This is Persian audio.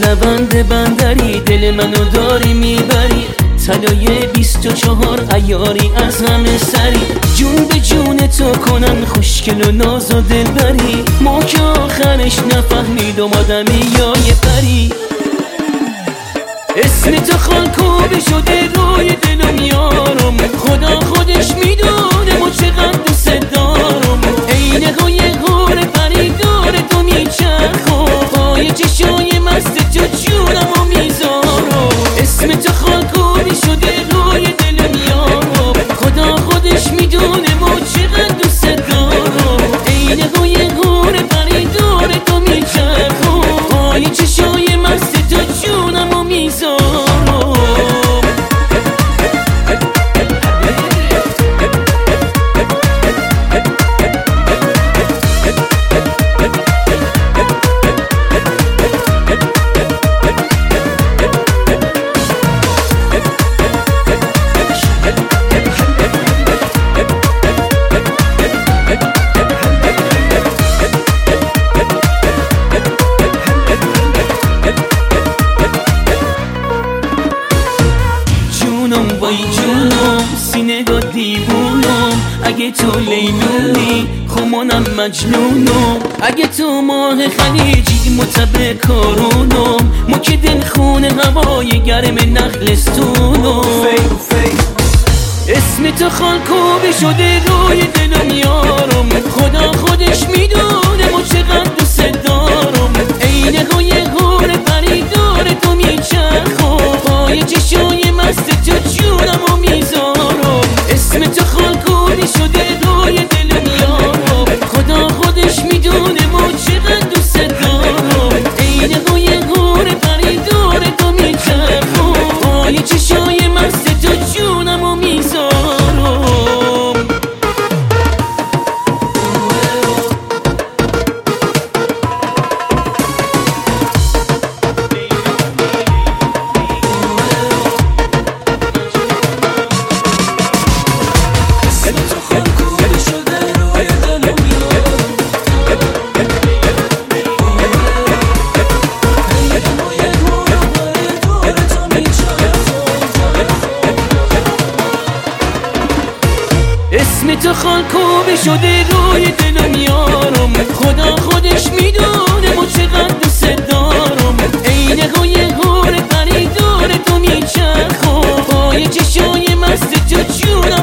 روند بندری دل منو داری میبری، طلای 24 عیاری از همه سری، جون به جون تو کنن خوشگل و ناز و دلبری، ما که آخرش نفهمیدم آدمی یا یه پری. اسم تو خالکوبی شده روی دلم یارم، خدا خودش میدونه ما چقدر دوست دارم، عین های غور پری داره تو میچرخم، پای چشای مست تو جونمو میذارم. اسم تو خالکوبی شده روی دلم یارم، خدا خودش میدونه ما چقدر دوست دارم، عین های غور پری داره تو میچرخم، پای چشای مست تو جونمو میذارم. وای جونم سینه دا دیوونم، اگه تو لیلونی خمانم مجنونم، اگه تو ماه خلیجی متبه کارونم، ما که دل خونه هوای گرم نخلستونم. اسم تو خالکوبی شده روی دلم یارم، خدا خودش میدونه ما چقدر دوست دارم، عین های غور پری داره تو میچرخم، پای چشای مست تو جونمو میذارم. اسم تو خالکوبی شده روی دلم یارم، خدا خودش میدونه ما چقدر دوست دارم، عین های غور پری داره تو میچرخم، پای چشای مست تو جونمو میذارم. اسم تو خالکوبی شده روی دلم یارم، خدا خودش میدونه ما چقدر دوست دارم، عین های غور پری داره تو میچرخم، پای چشای مست تو جونم